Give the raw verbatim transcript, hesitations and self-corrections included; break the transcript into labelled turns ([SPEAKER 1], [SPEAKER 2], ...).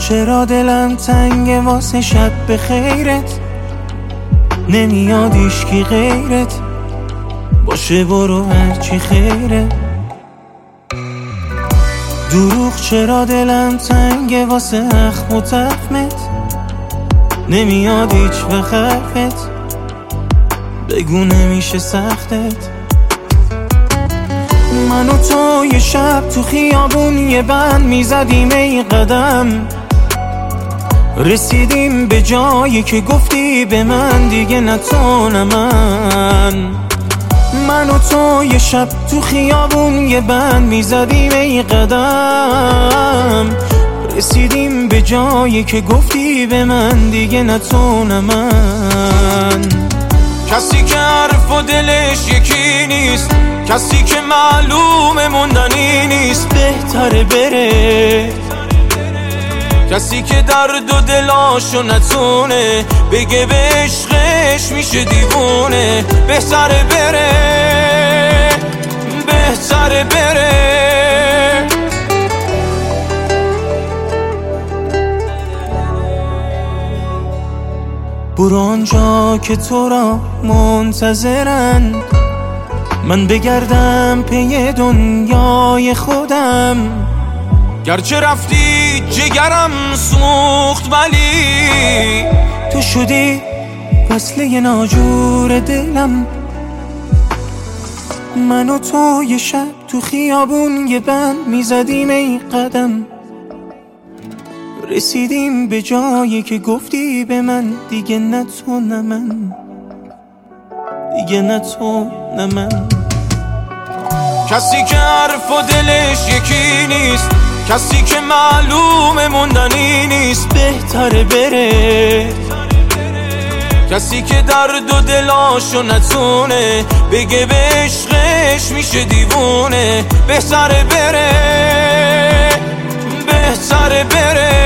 [SPEAKER 1] چرا دلم تنگه واسه شب به خیرت، نمیاد هیچکی غیرت، باشه برو هرچی خیره. دروغ چرا دلم تنگه واسه اخم و تخمت، نمیاد هیچ وقت حرفت، بگو نمیشه سختت. من و تو یه شب تو خیابون یه بند میزدیم ای قدم، رسیدیم به جایی که گفتی به من دیگه نه تو نه من. من و تو یه شب تو خیابون یه بند میزدیم ای قدم، رسیدیم به جایی که گفتی به من دیگه نه تو نه من.
[SPEAKER 2] کسی که حرف و دلش یکی نیست، کسی که معلوم موندنی نیست،
[SPEAKER 1] بهتره بره.
[SPEAKER 2] کسی که درد و دلاشو نتونه بگه به عشقش میشه دیوونه، بهتره بره، بهتره بره.
[SPEAKER 1] برو آنجا که تو را منتظرن، من بگردم پی دنیای خودم.
[SPEAKER 2] گرچه رفتی جگرم سوخت ولی
[SPEAKER 1] تو شدی وصله ناجور دلم. من و تو یه شب تو خیابون یه بند میزدیم ای قدم، رسیدیم به جایی که گفتی به من دیگه نه تو نه من، دیگه نه تو نه من.
[SPEAKER 2] کسی که حرف و دلش یکی نیست، کسی که معلوم موندنی نیست،
[SPEAKER 1] بهتره بره.
[SPEAKER 2] کسی که درد و دلاشو نتونه بگه به عشقش میشه دیوونه، بهتره بره، بهتره بره.